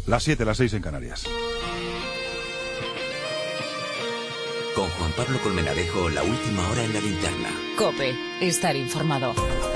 Las 7, las 6 en Canarias. Con Juan Pablo Colmenarejo, la última hora en la linterna. COPE, estar informado.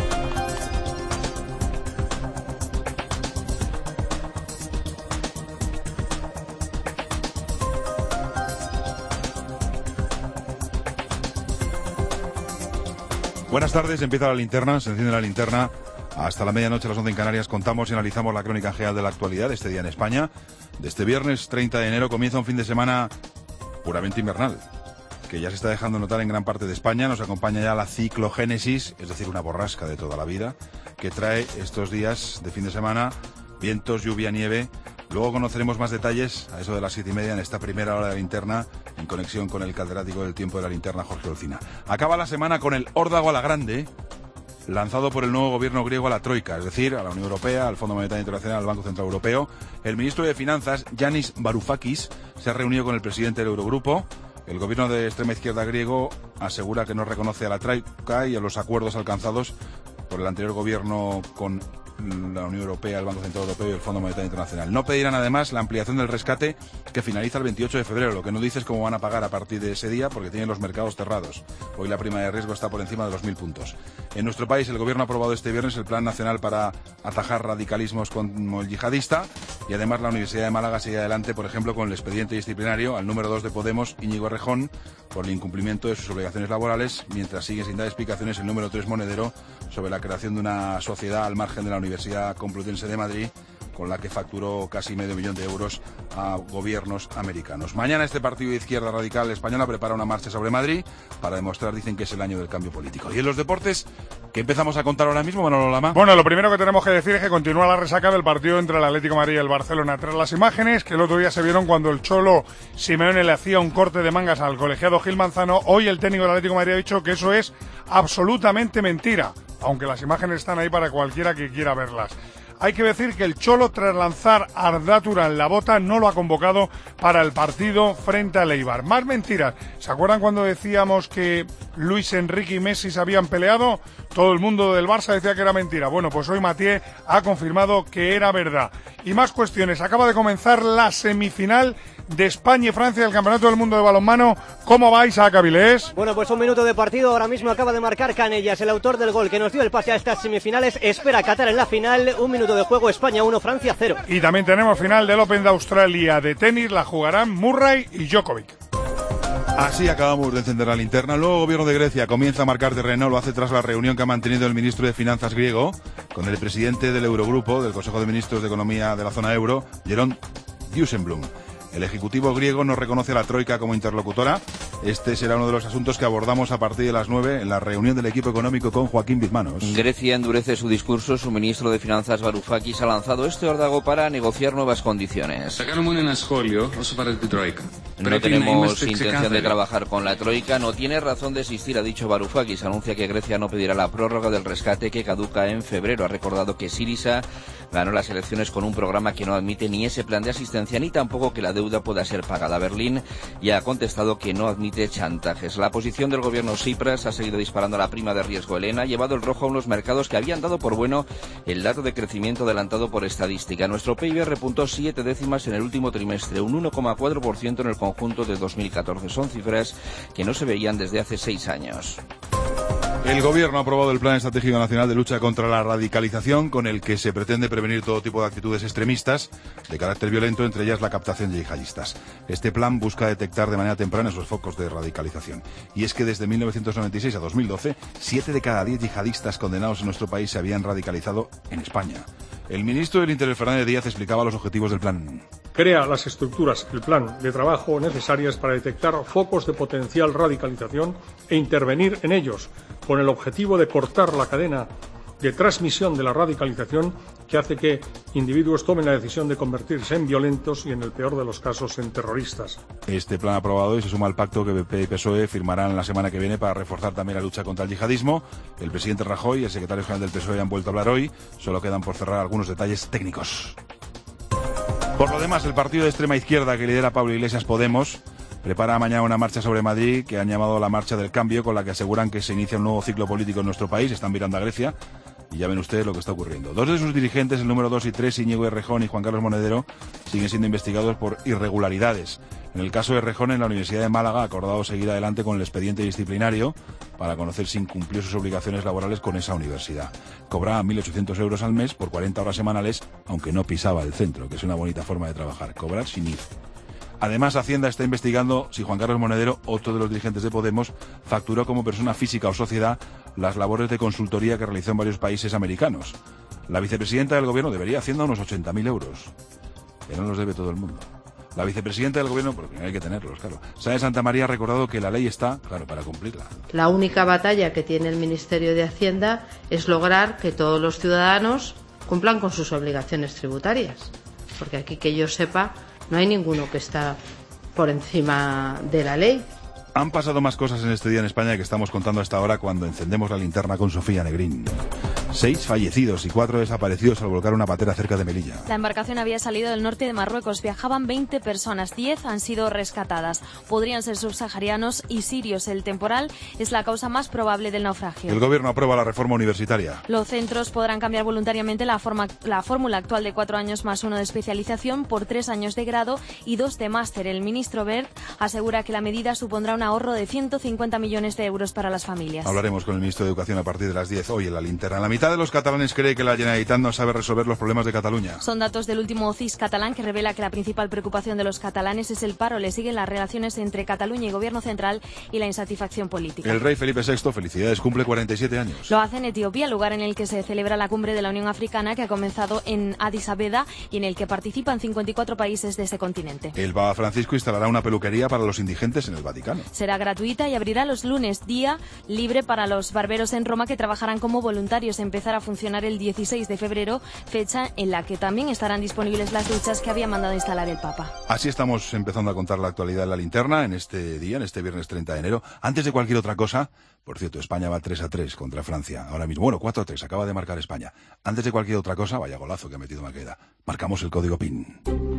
Buenas tardes, empieza la linterna, se enciende la linterna. Hasta la medianoche, a las 11 en Canarias, contamos y analizamos la crónica general de la actualidad de este día en España. De este viernes 30 de enero comienza un fin de semana puramente invernal, que ya se está dejando notar en gran parte de España. Nos acompaña ya la ciclogénesis, es decir, una borrasca de toda la vida, que trae estos días de fin de semana vientos, lluvia, nieve. Luego conoceremos más detalles a eso de las 7:30 en esta primera hora de la linterna, en conexión con el catedrático del tiempo de la linterna, Jorge Olcina. Acaba la semana con el órdago a la grande, lanzado por el nuevo gobierno griego a la Troika, es decir, a la Unión Europea, al Fondo Monetario Internacional, al Banco Central Europeo. El ministro de Finanzas, Yanis Varoufakis, se ha reunido con el presidente del Eurogrupo. El gobierno de extrema izquierda griego asegura que no reconoce a la Troika y a los acuerdos alcanzados por el anterior gobierno con la Unión Europea, el Banco Central Europeo y el Fondo Monetario Internacional. No pedirán además la ampliación del rescate que finaliza el 28 de febrero. Lo que no dice es cómo van a pagar a partir de ese día porque tienen los mercados cerrados. Hoy la prima de riesgo está por encima de los 1.000 puntos. En nuestro país el gobierno ha aprobado este viernes el Plan Nacional para atajar radicalismos como el yihadista y además la Universidad de Málaga sigue adelante, por ejemplo, con el expediente disciplinario al número 2 de Podemos, Íñigo Errejón, por el incumplimiento de sus obligaciones laborales, mientras sigue sin dar explicaciones el número 3 Monedero sobre la creación de una sociedad al margen de la Universidad Complutense de Madrid, con la que facturó casi $500.000 de euros a gobiernos americanos. Mañana este partido de izquierda radical española prepara una marcha sobre Madrid para demostrar, dicen, que es el año del cambio político. Y en los deportes, ¿qué empezamos a contar ahora mismo, Manolo Lama? Bueno, lo primero que tenemos que decir es que continúa la resaca del partido entre el Atlético de Madrid y el Barcelona. Tras las imágenes que el otro día se vieron cuando el Cholo Simeone le hacía un corte de mangas al colegiado Gil Manzano, hoy el técnico del Atlético de Madrid ha dicho que eso es absolutamente mentira, aunque las imágenes están ahí para cualquiera que quiera verlas. Hay que decir que el Cholo, tras lanzar a Arda Turán la bota, no lo ha convocado para el partido frente al Eibar. Más mentiras. ¿Se acuerdan cuando decíamos que Luis Enrique y Messi se habían peleado? Todo el mundo del Barça decía que era mentira. Bueno, pues hoy Mathieu ha confirmado que era verdad. Y más cuestiones. Acaba de comenzar la semifinal de España y Francia del Campeonato del Mundo de Balonmano. ¿Cómo vais, a Avilés? Bueno, pues un minuto de partido. Ahora mismo acaba de marcar Canellas, el autor del gol que nos dio el pase a estas semifinales. Espera Qatar en la final. Un minuto de juego, España 1, Francia 0. Y también tenemos final del Open de Australia de tenis. La jugarán Murray y Djokovic. Así acabamos de encender la linterna. El nuevo gobierno de Grecia comienza a marcar terreno. Lo hace tras la reunión que ha mantenido el ministro de Finanzas griego con el presidente del Eurogrupo, del Consejo de Ministros de Economía de la zona euro, Jeroen Dijsselbloem. El Ejecutivo griego no reconoce a la Troika como interlocutora. Este será uno de los asuntos que abordamos a partir de las 9 en la reunión del equipo económico con Joaquín Bizmanos. Grecia endurece su discurso. Su ministro de Finanzas, Varoufakis, ha lanzado este órdago para negociar nuevas condiciones. No tenemos intención de trabajar con la Troika. No tiene razón de existir, ha dicho Varoufakis. Anuncia que Grecia no pedirá la prórroga del rescate que caduca en febrero. Ha recordado que Syriza ganó las elecciones con un programa que no admite ni ese plan de asistencia ni tampoco que la deuda pueda ser pagada. Berlín ya ha contestado que no admite chantajes. La posición del gobierno Tsipras ha seguido disparando la prima de riesgo helena, ha llevado el rojo a unos mercados que habían dado por bueno el dato de crecimiento adelantado por estadística. Nuestro PIB repuntó 7 décimas en el último trimestre, un 1,4% en el conjunto de 2014. Son cifras que no se veían desde hace 6 años. El Gobierno ha aprobado el Plan Estratégico Nacional de Lucha contra la Radicalización, con el que se pretende prevenir todo tipo de actitudes extremistas de carácter violento, entre ellas la captación de yihadistas. Este plan busca detectar de manera temprana esos focos de radicalización. Y es que desde 1996 a 2012, 7 de cada 10 yihadistas condenados en nuestro país se habían radicalizado en España. El ministro del Interior, Fernández Díaz, explicaba los objetivos del plan. Crea las estructuras, el plan de trabajo necesarias para detectar focos de potencial radicalización e intervenir en ellos, con el objetivo de cortar la cadena de transmisión de la radicalización que hace que individuos tomen la decisión de convertirse en violentos y, en el peor de los casos, en terroristas. Este plan aprobado y se suma al pacto que PP y PSOE firmarán la semana que viene para reforzar también la lucha contra el yihadismo. El presidente Rajoy y el secretario general del PSOE han vuelto a hablar hoy. Solo quedan por cerrar algunos detalles técnicos. Por lo demás, el partido de extrema izquierda que lidera Pablo Iglesias, Podemos, prepara mañana una marcha sobre Madrid que han llamado la Marcha del Cambio, con la que aseguran que se inicia un nuevo ciclo político en nuestro país. Están mirando a Grecia Y ya ven ustedes lo que está ocurriendo. Dos de sus dirigentes, el número 2 y 3, Íñigo Errejón y Juan Carlos Monedero, siguen siendo investigados por irregularidades. En el caso de Errejón, en la Universidad de Málaga ha acordado seguir adelante con el expediente disciplinario para conocer si incumplió sus obligaciones laborales con esa universidad. Cobraba 1.800 euros al mes por 40 horas semanales, aunque no pisaba el centro, que es una bonita forma de trabajar, cobrar sin ir. Además, Hacienda está investigando si Juan Carlos Monedero, otro de los dirigentes de Podemos, facturó como persona física o sociedad las labores de consultoría que realizó en varios países americanos. La vicepresidenta del gobierno debería Hacienda unos 80.000 euros, que no los debe todo el mundo. La vicepresidenta del gobierno, porque hay que tenerlos, claro. Sáenz de Santa María ha recordado que la ley está, claro, para cumplirla. La única batalla que tiene el Ministerio de Hacienda es lograr que todos los ciudadanos cumplan con sus obligaciones tributarias. Porque aquí, que yo sepa, no hay ninguno que está por encima de la ley. Han pasado más cosas en este día en España que estamos contando hasta ahora cuando encendemos la linterna con Sofía Negrín. 6 fallecidos y 4 desaparecidos al volcar una patera cerca de Melilla. La embarcación había salido del norte de Marruecos. Viajaban 20 personas, 10 han sido rescatadas. Podrían ser subsaharianos y sirios. El temporal es la causa más probable del naufragio. El gobierno aprueba la reforma universitaria. Los centros podrán cambiar voluntariamente la fórmula actual de 4 años más 1 de especialización por 3 años de grado y 2 de máster. El ministro Wert asegura que la medida supondrá un ahorro de 150 millones de euros para las familias. Hablaremos con el ministro de Educación a partir de las 10 hoy en la linterna. La mitad de los catalanes cree que la Generalitat no sabe resolver los problemas de Cataluña. Son datos del último CIS catalán que revela que la principal preocupación de los catalanes es el paro. Le siguen las relaciones entre Cataluña y Gobierno central y la insatisfacción política. El rey Felipe VI, felicidades, cumple 47 años. Lo hace en Etiopía, lugar en el que se celebra la cumbre de la Unión Africana que ha comenzado en Addis Abeba y en el que participan 54 países de ese continente. El Papa Francisco instalará una peluquería para los indigentes en el Vaticano. Será gratuita y abrirá los lunes, día libre para los barberos en Roma que trabajarán como voluntarios. Empezará a funcionar el 16 de febrero, fecha en la que también estarán disponibles las duchas que había mandado instalar el Papa. Así estamos empezando a contar la actualidad en la linterna en este día, en este viernes 30 de enero. Antes de cualquier otra cosa, por cierto, España va 3-3 contra Francia ahora mismo. Bueno, 4-3, acaba de marcar España. Antes de cualquier otra cosa, vaya golazo que ha metido Maqueda. Marcamos el código PIN.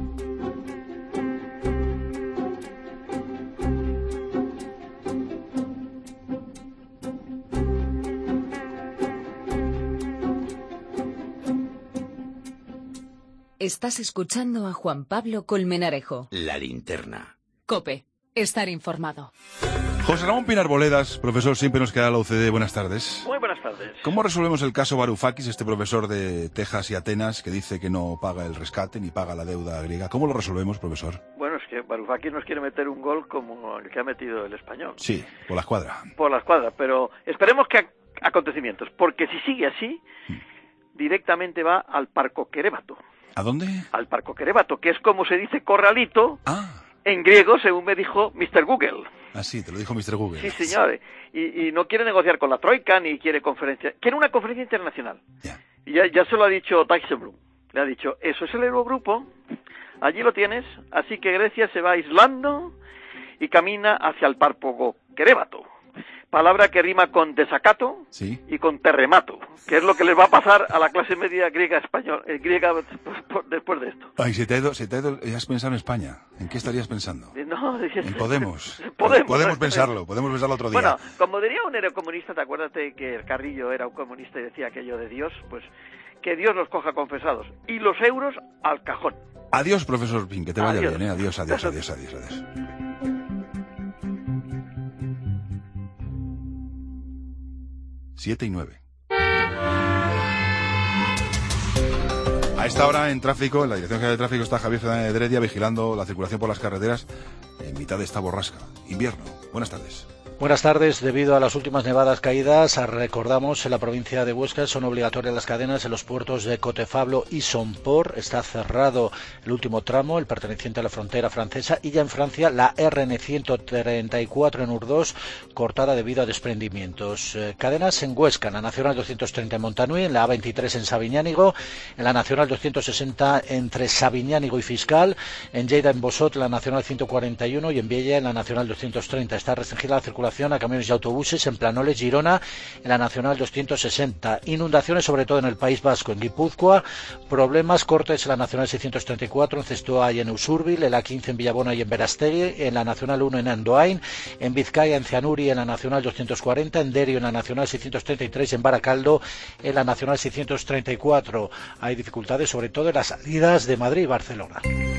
Estás escuchando a Juan Pablo Colmenarejo. La linterna. COPE. Estar informado. José Ramón Pinar Boledas, profesor, siempre nos queda la UCD. Buenas tardes. Muy buenas tardes. ¿Cómo resolvemos el caso Varoufakis, este profesor de Texas y Atenas que dice que no paga el rescate ni paga la deuda griega? ¿Cómo lo resolvemos, profesor? Bueno, es que Varoufakis nos quiere meter un gol como el que ha metido el Español. Sí, por la escuadra. Por la escuadra, pero esperemos que acontecimientos, porque si sigue así, directamente va al Parco Querévato. ¿A dónde? Al Parco Querévato, que es como se dice corralito en griego, según me dijo Mr. Google. Ah, sí, te lo dijo Mr. Google. Sí, señor. Y no quiere negociar con la Troika, ni quiere conferencia. Quiere una conferencia internacional. Yeah. Y ya se lo ha dicho Dijsselbloem. Le ha dicho, eso es el Eurogrupo, allí lo tienes, así que Grecia se va aislando y camina hacia el Parco Querévato. Palabra que rima con desacato y con terremoto, que es lo que les va a pasar a la clase media griega después de esto. Ay, se te ha ido, ya has pensado en España. ¿En qué estarías pensando? No, en Podemos. Podemos pensarlo otro día. Bueno, como diría un neocomunista, ¿te acuerdas de que el Carrillo era un comunista y decía aquello de Dios? Pues que Dios los coja confesados. Y los euros al cajón. Adiós, profesor Pin, que te vaya bien, ¿eh? Adiós. 7:09. A esta hora en tráfico, en la Dirección General de Tráfico, está Javier Fernández de Heredia vigilando la circulación por las carreteras en mitad de esta borrasca. Invierno. Buenas tardes. Buenas tardes. Debido a las últimas nevadas caídas, recordamos, en la provincia de Huesca son obligatorias las cadenas en los puertos de Cotefablo y Somport. Está cerrado el último tramo, el perteneciente a la frontera francesa, y ya en Francia la RN 134 en Urdós, cortada debido a desprendimientos. Cadenas en Huesca, en la Nacional 230 en Montanui, en la A23 en Sabiñánigo, en la Nacional 260 entre Sabiñánigo y Fiscal, en Lleida en Bosot, la Nacional 141 y en Viella en la Nacional 230. Está restringida la circulación circulación a camiones y autobuses en Planoles, Girona, en la Nacional 260. Inundaciones sobre todo en el País Vasco, en Guipúzcoa. Problemas, cortes en la Nacional 634, en Zestoa y en Usurbil, en la 15 en Villabona y en Berastegui, en la Nacional 1 en Andoain, en Vizcaya, en Cianuri, en la Nacional 240, en Derio, en la Nacional 633, en Baracaldo, en la Nacional 634. Hay dificultades sobre todo en las salidas de Madrid y Barcelona.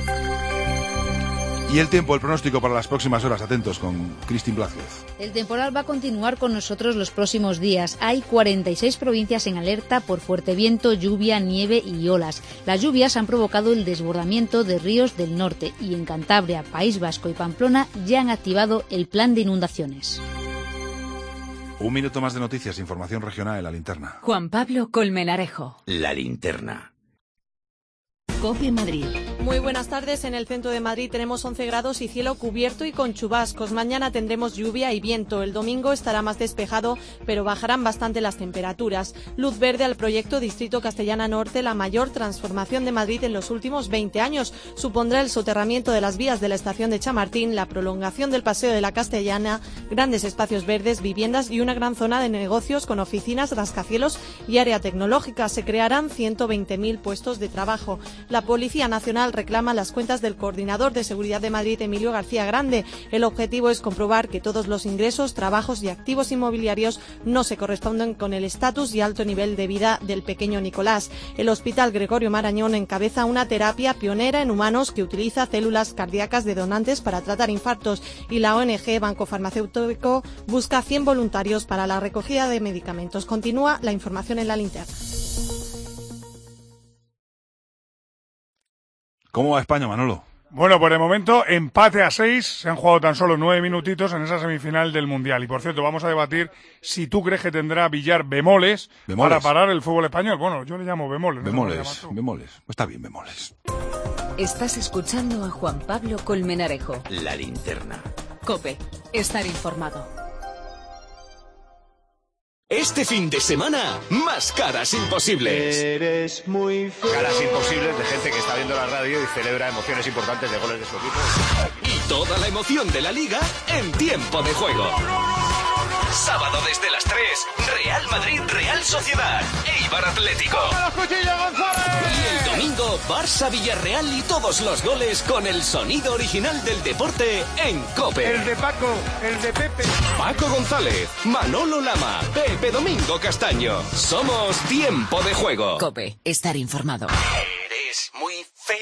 Y el tiempo, el pronóstico para las próximas horas. Atentos con Cristín Blázquez. El temporal va a continuar con nosotros los próximos días. Hay 46 provincias en alerta por fuerte viento, lluvia, nieve y olas. Las lluvias han provocado el desbordamiento de ríos del norte y en Cantabria, País Vasco y Pamplona ya han activado el plan de inundaciones. Un minuto más de noticias, información regional en La Linterna. Juan Pablo Colmenarejo. La Linterna. COPE Madrid. Muy buenas tardes. En el centro de Madrid tenemos 11 grados y cielo cubierto y con chubascos. Mañana tendremos lluvia y viento. El domingo estará más despejado, pero bajarán bastante las temperaturas. Luz verde al proyecto Distrito Castellana Norte, la mayor transformación de Madrid en los últimos 20 años. Supondrá el soterramiento de las vías de la estación de Chamartín, la prolongación del Paseo de la Castellana, grandes espacios verdes, viviendas y una gran zona de negocios con oficinas, rascacielos y área tecnológica. Se crearán 120.000 puestos de trabajo. La Policía Nacional reclama las cuentas del coordinador de seguridad de Madrid, Emilio García Grande. El objetivo es comprobar que todos los ingresos, trabajos y activos inmobiliarios no se corresponden con el estatus y alto nivel de vida del pequeño Nicolás. El Hospital Gregorio Marañón encabeza una terapia pionera en humanos que utiliza células cardíacas de donantes para tratar infartos, y la ONG Banco Farmacéutico busca 100 voluntarios para la recogida de medicamentos. Continúa la información en La Linterna. ¿Cómo va España, Manolo? Bueno, por el momento, empate a 6. Se han jugado tan solo 9 minutitos en esa semifinal del Mundial. Y por cierto, vamos a debatir si tú crees que tendrá Villar bemoles para parar el fútbol español. Bueno, yo le llamo bemoles. Bemoles. Pues está bien, bemoles. Estás escuchando a Juan Pablo Colmenarejo. La Linterna. COPE. Estar informado. Este fin de semana, más caras imposibles. Eres muy feo. Caras imposibles de gente que está viendo la radio y celebra emociones importantes de goles de su equipo. Y toda la emoción de la Liga en tiempo de juego. Sábado desde las 3, Real Madrid, Real Sociedad, Eibar Atlético. Y el domingo, Barça Villarreal y todos los goles con el sonido original del deporte en COPE. El de Paco, el de Pepe. Paco González, Manolo Lama, Pepe Domingo Castaño. Somos Tiempo de Juego. COPE. Estar informado. Eres muy feo.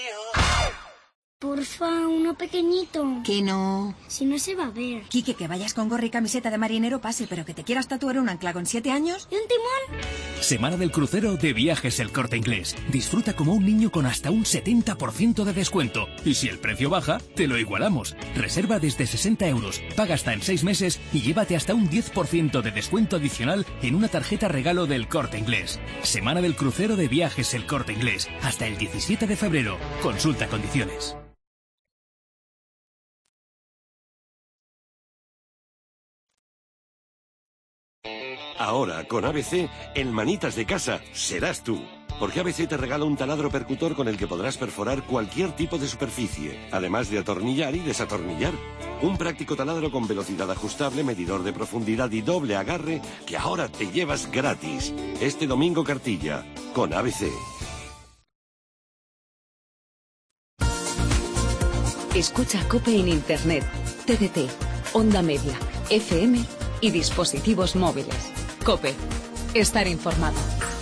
Porfa, uno pequeñito. Que no. Si no se va a ver. Quique, que vayas con gorra y camiseta de marinero pase, pero que te quieras tatuar un ancla con 7 años. ¿Y un timón? Semana del crucero de Viajes El Corte Inglés. Disfruta como un niño con hasta un 70% de descuento. Y si el precio baja, te lo igualamos. Reserva desde 60 euros, paga hasta en 6 meses y llévate hasta un 10% de descuento adicional en una tarjeta regalo del Corte Inglés. Semana del crucero de Viajes El Corte Inglés. Hasta el 17 de febrero. Consulta condiciones. Ahora, con ABC, el manitas de casa serás tú. Porque ABC te regala un taladro percutor con el que podrás perforar cualquier tipo de superficie, además de atornillar y desatornillar. Un práctico taladro con velocidad ajustable, medidor de profundidad y doble agarre que ahora te llevas gratis. Este domingo cartilla, con ABC. Escucha COPE en Internet, TDT, Onda Media, FM y dispositivos móviles. COPE. Estar informado.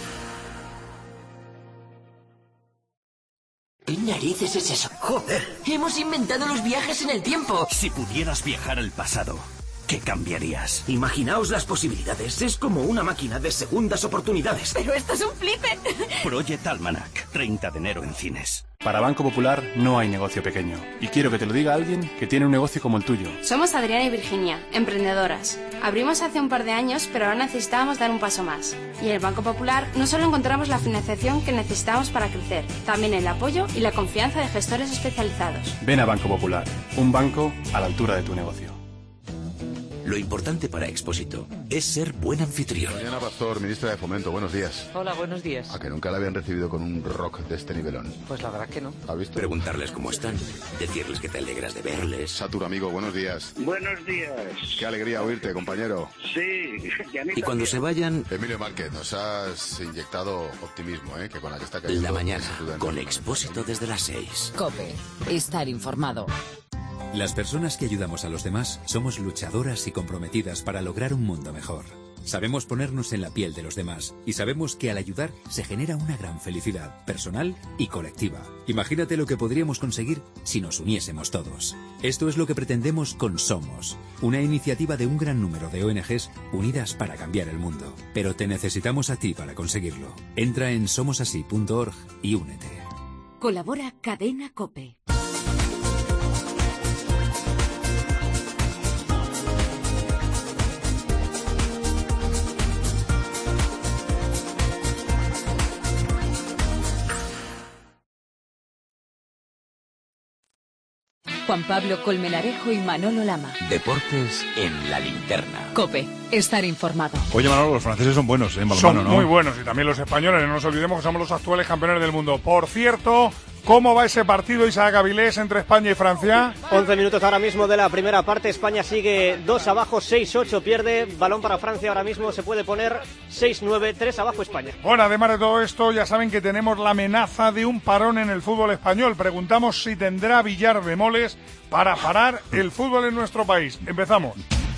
¿Qué narices es eso? ¡Joder! ¡Hemos inventado los viajes en el tiempo! Si pudieras viajar al pasado, ¿qué cambiarías? Imaginaos las posibilidades. Es como una máquina de segundas oportunidades. ¡Pero esto es un flipe! Project Almanac, 30 de enero en cines. Para Banco Popular no hay negocio pequeño. Y quiero que te lo diga alguien que tiene un negocio como el tuyo. Somos Adriana y Virginia, emprendedoras. Abrimos hace un par de años, pero ahora necesitábamos dar un paso más. Y en el Banco Popular no solo encontramos la financiación que necesitamos para crecer, también el apoyo y la confianza de gestores especializados. Ven a Banco Popular, un banco a la altura de tu negocio. Lo importante para Expósito es ser buen anfitrión. Mariana Pastor, ministra de Fomento, buenos días. Hola, buenos días. ¿A que nunca la habían recibido con un rock de este nivelón? Pues la verdad que no. ¿Ha visto? Preguntarles cómo están, decirles que te alegras de verles. Satur, amigo, buenos días. Buenos días. Qué alegría oírte, compañero. Sí, y cuando se vayan... Emilio Márquez, nos has inyectado optimismo, que con la que está cayendo... La mañana, con Expósito desde las 6. COPE. Estar informado. Las personas que ayudamos a los demás somos luchadoras y comprometidas para lograr un mundo mejor. Sabemos ponernos en la piel de los demás y sabemos que al ayudar se genera una gran felicidad personal y colectiva. Imagínate lo que podríamos conseguir si nos uniésemos todos. Esto es lo que pretendemos con Somos, una iniciativa de un gran número de ONGs unidas para cambiar el mundo. Pero te necesitamos a ti para conseguirlo. Entra en somosasí.org y únete. Colabora Cadena COPE. Juan Pablo Colmenarejo y Manolo Lama. Deportes en la linterna. COPE. Estar informado. Oye, Manolo, los franceses son buenos en balonmano, Son ¿no? muy buenos, y también los españoles. No nos olvidemos que somos los actuales campeones del mundo. Por cierto, ¿cómo va ese partido, Isaac Avilés, entre España y Francia? 11 minutos ahora mismo de la primera parte. España sigue 2 abajo, 6-8 pierde. Balón para Francia ahora mismo. Se puede poner 6-9, 3 abajo España. Bueno, además de todo esto, ya saben que tenemos la amenaza de un parón en el fútbol español. Preguntamos si tendrá Villar bemoles para parar el fútbol en nuestro país. Empezamos.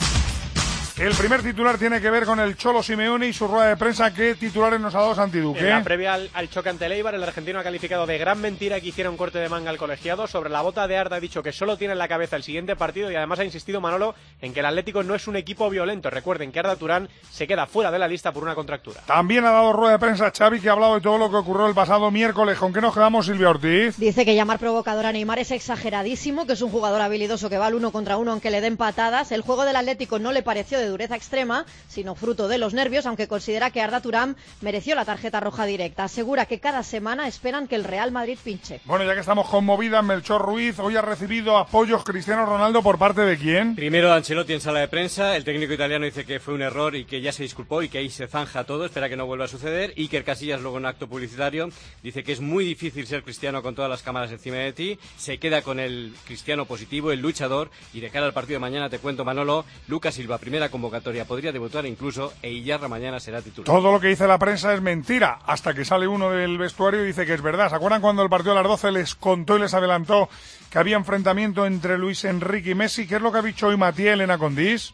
El primer titular tiene que ver con el Cholo Simeone y su rueda de prensa. ¿Qué titulares nos ha dado Santi Duque? En la previa al choque ante el Eibar, el argentino ha calificado de gran mentira que hiciera un corte de manga al colegiado. Sobre la bota de Arda ha dicho que solo tiene en la cabeza el siguiente partido y además ha insistido Manolo en que el Atlético no es un equipo violento. Recuerden que Arda Turán se queda fuera de la lista por una contractura. También ha dado rueda de prensa Xavi, que ha hablado de todo lo que ocurrió el pasado miércoles. ¿Con qué nos quedamos, Silvia Ortiz? Dice que llamar provocador a Neymar es exageradísimo, que es un jugador habilidoso que va al 1 contra 1 aunque le den patadas. El juego del Atlético no le pareció de dureza extrema, sino fruto de los nervios, aunque considera que Arda Turán mereció la tarjeta roja directa. Asegura que cada semana esperan que el Real Madrid pinche. Bueno, ya que estamos conmovidas, Melchor Ruiz hoy ha recibido apoyos Cristiano Ronaldo. ¿Por parte de quién? Primero de Ancelotti en sala de prensa. El técnico italiano dice que fue un error y que ya se disculpó y que ahí se zanja todo, espera que no vuelva a suceder. Iker Casillas, luego en un acto publicitario, dice que es muy difícil ser cristiano con todas las cámaras encima de ti. Se queda con el cristiano positivo, el luchador, y de cara al partido de mañana te cuento, Manolo, Lucas Silva, primera convocatoria, podría debutar incluso, e Iyarra mañana será titular. Todo lo que dice la prensa es mentira, hasta que sale uno del vestuario y dice que es verdad. ¿Se acuerdan cuando el partido a las 12 les contó y les adelantó que había enfrentamiento entre Luis Enrique y Messi? ¿Qué es lo que ha dicho hoy Matías Elena Condís?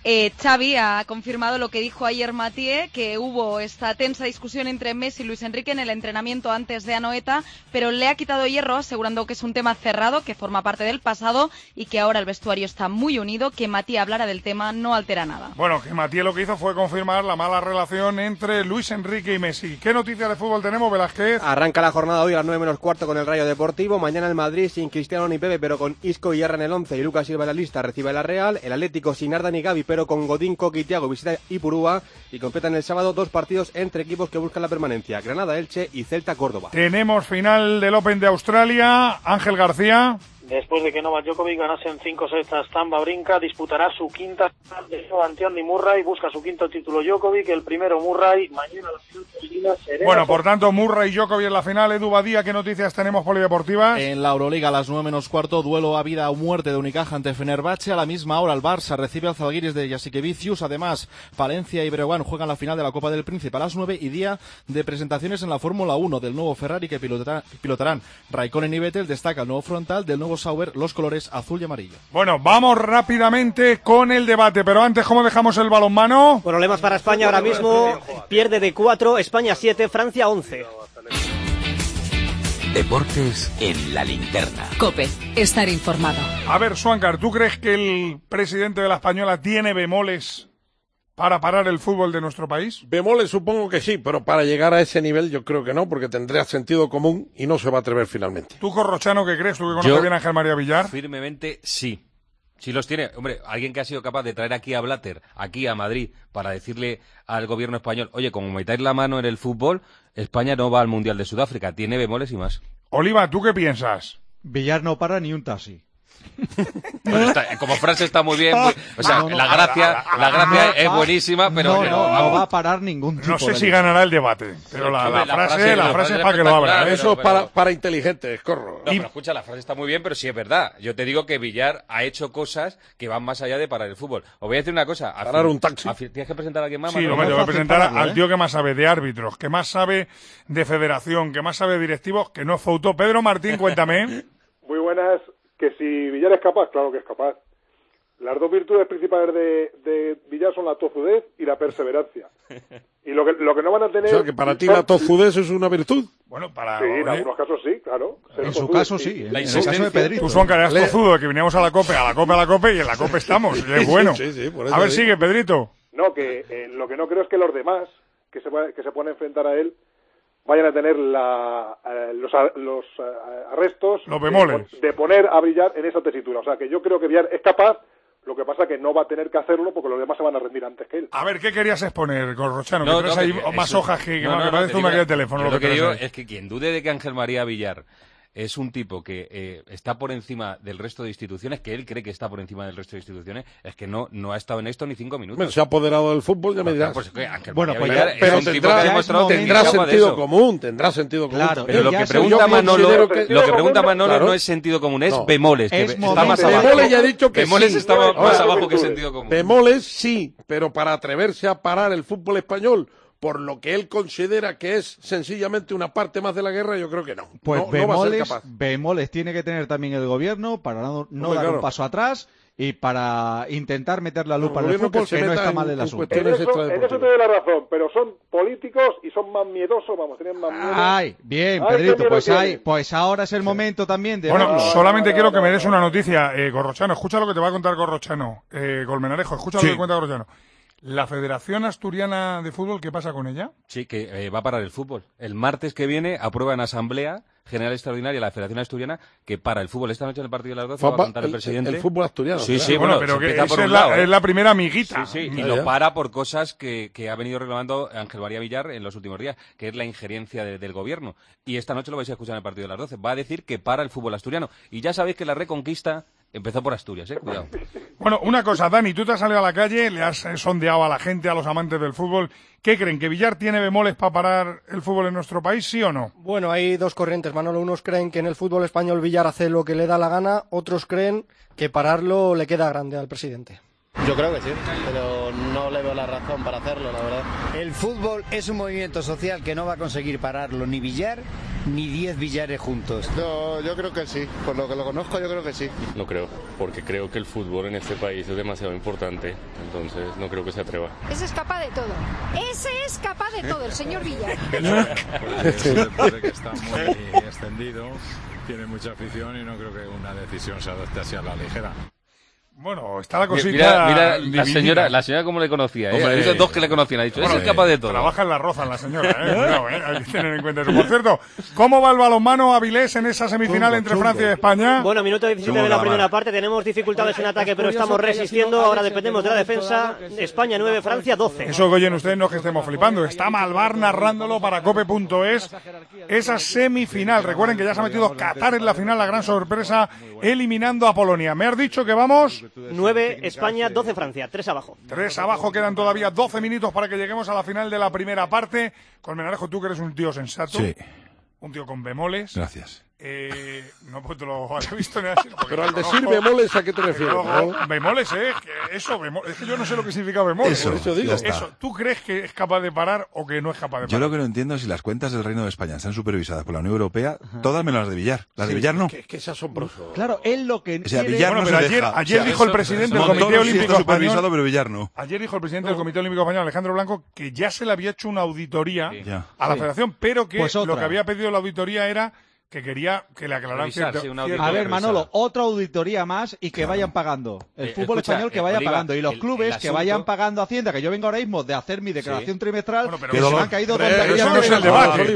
Xavi ha confirmado lo que dijo ayer Mathieu, que hubo esta tensa discusión entre Messi y Luis Enrique en el entrenamiento antes de Anoeta, pero le ha quitado hierro asegurando que es un tema cerrado, que forma parte del pasado y que ahora el vestuario está muy unido, que Mathieu hablara del tema no altera nada. Bueno, que Mathieu lo que hizo fue confirmar la mala relación entre Luis Enrique y Messi. ¿Qué noticias de fútbol tenemos, Velázquez? Arranca la jornada hoy a las 9 menos cuarto con el Rayo Deportivo. Mañana el Madrid sin Cristiano ni Pepe, pero con Isco y Iyarra en el 11 y Lucas Silva en la lista, recibe la Real. El Atlético sin Arda ni Gavi, pero con Godín, Coque y Thiago visita Ipurúa, y completan el sábado 2 partidos entre equipos que buscan la permanencia: Granada-Elche y Celta-Córdoba. Tenemos final del Open de Australia. Ángel García. Después de que Novak Djokovic ganase en 5 sets a Stan Wawrinka, disputará su quinta ante Andy Murray, busca su quinto título Djokovic, el primero Murray, mañana la final femenina será... Bueno, por tanto, Murray y Djokovic en la final. Edu Badía, ¿qué noticias tenemos polideportivas? En la Euroliga a las 9 menos cuarto, duelo a vida o muerte de Unicaja ante Fenerbahce. A la misma hora el Barça recibe al Zalgiris de Jasikevičius. Además, Palencia y Breogán juegan la final de la Copa del Príncipe a las 9 y día de presentaciones en la Fórmula 1 del nuevo Ferrari que pilotarán Raikkonen y Vettel. Destaca el nuevo frontal del nuevo Sauber, los colores azul y amarillo. Bueno, vamos rápidamente con el debate, pero antes, ¿cómo dejamos el balonmano? Problemas para España ahora mismo, pierde de 4, España 7, Francia 11. Deportes en la linterna. COPE, estar informado. A ver, Suáncar, ¿tú crees que el presidente de la Española tiene bemoles para parar el fútbol de nuestro país? Bemoles supongo que sí, pero para llegar a ese nivel yo creo que no, porque tendría sentido común y no se va a atrever finalmente. ¿Tú, Corrochano, qué crees? ¿Tú que conoces bien a Ángel María Villar? Firmemente sí. Sí los tiene. Hombre, alguien que ha sido capaz de traer aquí a Blatter, aquí a Madrid, para decirle al gobierno español, oye, como metáis la mano en el fútbol, España no va al Mundial de Sudáfrica. Tiene bemoles y más. Oliva, ¿tú qué piensas? Villar no para ni un taxi. Bueno, como frase está muy bien, o sea, la gracia es buenísima, pero no va a parar ningún tipo. No sé si ganará el debate, pero la frase es para que lo abra. Eso es para inteligentes, corro. No, pero escucha, la frase está muy bien, pero sí es verdad. Yo te digo que Villar ha hecho cosas que van más allá de parar el fútbol. Os voy a decir una cosa. Parar un taxi. ¿Tienes que presentar a alguien más? Sí, lo voy a presentar al tío que más sabe de árbitros, que más sabe de federación, que más sabe de directivos, que no es Foutó. Pedro Martín, cuéntame. Muy buenas. Que si Villar es capaz, claro que es capaz. Las dos virtudes principales de Villar son la tozudez y la perseverancia. Y lo que no van a tener... O sea, que para ti la tozudez es una virtud. Bueno, para... Sí, en algunos casos sí, claro. En su caso sí, en el caso de Pedrito. Tú son que eras tozudo, que veníamos a la COPE, y en la COPE estamos, y es bueno. Sí, por eso a ver, sigue, Pedrito. No, que lo que no creo es que los demás, que se puedan enfrentar a él, vayan a tener los arrestos los bemoles de poner a Villar en esa tesitura. O sea, que yo creo que Villar es capaz, lo que pasa que no va a tener que hacerlo porque los demás se van a rendir antes que él. A ver, ¿qué querías exponer, Corrochano? Que traes ahí más hojas que parece una guía de teléfono. Lo que digo es que quien dude de que Ángel María Villar es un tipo que está por encima del resto de instituciones, que él cree que está por encima del resto de instituciones, es que no ha estado en esto ni 5 minutos. Bueno, se ha apoderado del fútbol, ya me dirás. Pues, bueno, pero tendrá sentido común. Claro, pero lo que pregunta Manolo no es sentido común, es bemoles, que está más abajo. Bemoles ya ha dicho que bemoles está más abajo que sentido común. Bemoles sí, pero para atreverse a parar el fútbol español por lo que él considera que es sencillamente una parte más de la guerra, yo creo que no. Pues no va a ser capaz. bemoles tiene que tener también el gobierno para no dar un paso atrás y para intentar meter la lupa en el fútbol, que no está mal el asunto. En eso te doy la razón, pero son políticos y son más miedosos, tienen más miedo. Ay, bien, Pedrito, pues ahora es el momento también de... Bueno, solamente quiero que me des una noticia, Corrochano, escucha lo que te va a contar Corrochano, Colmenarejo, escucha lo que cuenta Corrochano. ¿La Federación Asturiana de Fútbol, qué pasa con ella? Sí, que va a parar el fútbol. El martes que viene aprueba en Asamblea General Extraordinaria la Federación Asturiana que para el fútbol. Esta noche en el partido de las 12 va a contar el presidente. El fútbol asturiano. Sí, claro. sí, bueno, pero que es la primera amiguita. Sí, y lo para por cosas que ha venido reclamando Ángel María Villar en los últimos días, que es la injerencia del gobierno. Y esta noche lo vais a escuchar en el partido de las 12. Va a decir que para el fútbol asturiano. Y ya sabéis que la Reconquista empezó por Asturias, cuidado. Bueno, una cosa, Dani, tú te has salido a la calle, le has sondeado a la gente, a los amantes del fútbol. ¿Qué creen? ¿Que Villar tiene bemoles para parar el fútbol en nuestro país, sí o no? Bueno, hay dos corrientes, Manolo. Unos creen que en el fútbol español Villar hace lo que le da la gana, otros creen que pararlo le queda grande al presidente. Yo creo que sí, pero no le veo la razón para hacerlo, la verdad. El fútbol es un movimiento social que no va a conseguir pararlo ni Villar ni 10 Villares juntos. No, yo creo que sí, por lo que lo conozco yo creo que sí. No creo, porque creo que el fútbol en este país es demasiado importante, entonces no creo que se atreva. Ese es capaz de todo, ese es capaz de todo, el señor Villar. Es un deporte que está muy extendido, tiene mucha afición y no creo que una decisión se adopte así a la ligera. Bueno, está la cosita. Mira la señora como le conocía, ¿eh? Hay dos que le conocían, ha dicho, es capaz de todo. Trabaja en la Roza la señora, Cuidado, hay que tener en cuenta eso. Por cierto, ¿cómo va el balonmano Avilés en esa semifinal entre Francia y España? Bueno, minuto 17 de la primera parte, tenemos dificultades en ataque, pero estamos resistiendo, ahora dependemos de la defensa. España 9, Francia 12. Eso que oyen ustedes, no que estemos flipando, está Malvar narrándolo para cope.es. Esa semifinal, recuerden que ya se ha metido Qatar en la final, la gran sorpresa, eliminando a Polonia. Me has dicho que vamos... 9 España, 12 Francia, 3 abajo. 3 abajo, quedan todavía 12 minutos para que lleguemos a la final de la primera parte. Colmenarejo, tú que eres un tío sensato, sí. Un tío con bemoles. Gracias. No, pues te lo he visto en el... Pero al decir bemoles, ¿a qué te refieres? Bemoles, es que yo no sé lo que significa bemoles. Eso digo. Eso, ¿tú crees que es capaz de parar o que no es capaz de parar? Yo lo que no entiendo es si las cuentas del Reino de España están supervisadas por la Unión Europea, todas menos las de Villar. Las de Villar no. Que es asombroso. Claro, él lo que... O sea, Villar no se deja. Ayer dijo el presidente del Comité Olímpico Español, pero Villar no. Ayer dijo el presidente del Comité Olímpico Español, Alejandro Blanco, que ya se le había hecho una auditoría a la Federación, pero que lo que había pedido la auditoría era que quería que le aclararan cierto... A ver, Manolo, otra auditoría más y que vayan pagando. El fútbol español que vaya pagando. Y los clubes que vayan pagando Hacienda, que yo vengo ahora mismo de hacer mi declaración trimestral, que se me han caído tonterías. Eso no es el debate.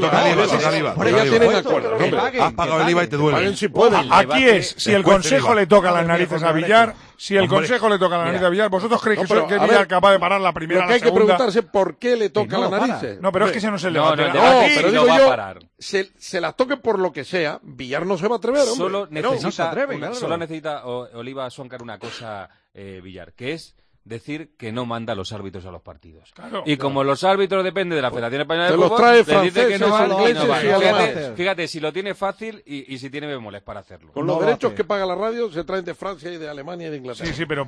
Ya tienen acuerdo. Has pagado el IVA y te duele. Aquí es, si el Consejo le toca las narices a Villar... si el Consejo le toca la nariz a Villar, ¿vosotros creéis que Villar es capaz de parar la primera, lo que hay que preguntarse por qué le toca la nariz. No, pero es que ese no es el debate. No, pero digo yo, se la toque por lo que sea, Villar no se va a atrever, hombre. Solo necesita Oliva Soncar una cosa, Villar, que es decir que no manda a los árbitros a los partidos. Como los árbitros dependen de la Federación Española de Fútbol, le dice que no van. Fíjate, si lo tiene fácil y si tiene bemoles para hacerlo. Con los derechos que paga la radio se traen de Francia y de Alemania y de Inglaterra. Sí, pero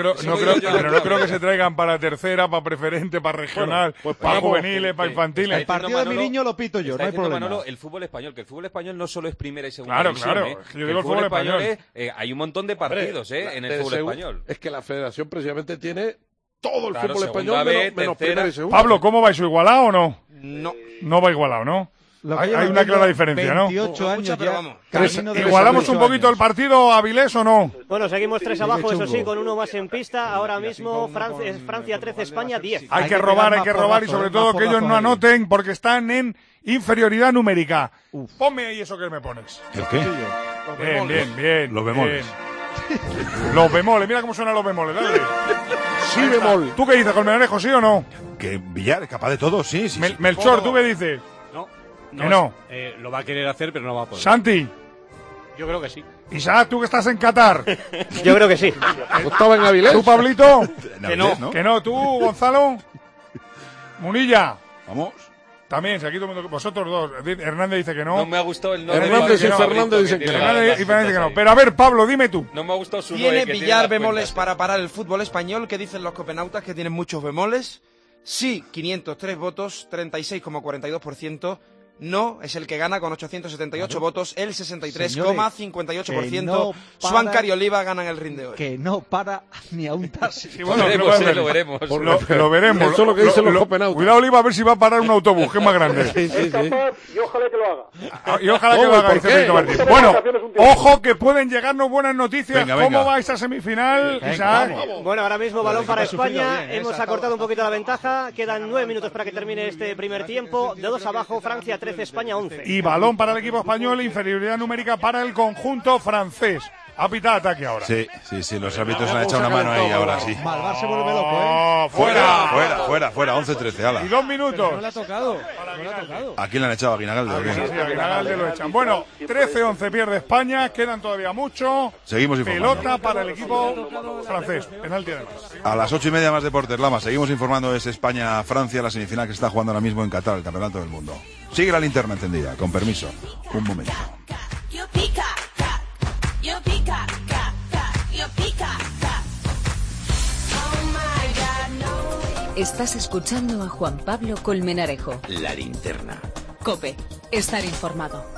no creo que se traigan para tercera, para preferente, para regional, para juveniles, para infantiles. El partido de mi niño lo pito yo, no hay problema. Manolo, el fútbol español, que el fútbol español no solo es primera y segunda división. Claro. Yo digo el fútbol español. Hay un montón de partidos en el fútbol español. Es que la Federación precisamente tiene todo el fútbol español menos primera y segunda. Pablo, ¿cómo va eso? ¿Igualado o no? No. No va igualado, ¿no? Hay una clara diferencia, 28 años ya. ¿Igualamos un poquito el partido, Avilés, o no? Bueno, seguimos 3 abajo, eso sí, con uno más en pista. Ahora mismo Francia 13, España 10. Hay que robar y sobre todo que ellos no anoten porque están en inferioridad numérica. Ponme ahí eso que me pones. ¿El qué? Bien. Los bemoles. Los bemoles, mira cómo suenan los bemoles, dale. Sí, bemol. ¿Tú qué dices, Colmenarejo, sí o no? Que Villar es capaz de todo, sí. Melchor, ¿tú qué dices? No. Lo va a querer hacer, pero no va a poder. Santi. Yo creo que sí. Isaac, ¿tú que estás en Qatar? Yo creo que sí. ¿Estaba en Avilés? ¿Tú, Pablito? Que no. Que no. ¿Tú, Gonzalo? Munilla. Vamos. También, si aquí todo el mundo... Vosotros dos. Hernández dice que no. No me ha gustado el nombre. Hernández y Fernández dicen que no. Hernández y Fernández dicen que no. Pero a ver, Pablo, dime tú. No me ha gustado su ¿Tiene Villar bemoles para parar el fútbol español? ¿Qué dicen los copenautas que tienen muchos bemoles? Sí, 503 votos, 36,42%. No, es el que gana con 878 votos, el 63,58%. Suancar y Oliva ganan el rin de hoy. Que no para ni a un taxi. Sí, bueno, lo veremos. Lo veremos. Eso es lo que dicen los copenautas. Cuidado, Oliva, a ver si va a parar un autobús, que es más grande. Sí. Y ojalá que lo haga. Y ojalá que lo haga, dice Benito Martín. Bueno, ojo que pueden llegarnos buenas noticias. ¿Cómo va esta semifinal, Isaac? Bueno, ahora mismo balón para España. Hemos acortado un poquito la ventaja. Quedan 9 minutos para que termine este primer tiempo. De 2 abajo, Francia 13, España 11. Y balón para el equipo español, inferioridad numérica para el conjunto francés. Ha pitado ataque ahora. Sí, los árbitros han echado una mano ahí ahora, sí. Malvar se vuelve loco, Fuera, 11-13, ala. Y 2 minutos. No le ha tocado. ¿A quién le han echado? ¿A Guinagalde o qué? Sí, a Guinagalde lo echan. Bueno, 13-11 pierde España, quedan todavía mucho. Seguimos informando. Pelota para el equipo francés. Penalti además. A las 8:30 más Deportes Lama. Seguimos informando, es España-Francia, la semifinal que se está jugando ahora mismo en Qatar, el Campeonato del Mundo. Sigue la linterna encendida, con permiso. Un momento. Estás escuchando a Juan Pablo Colmenarejo. La linterna. COPE. Estar informado.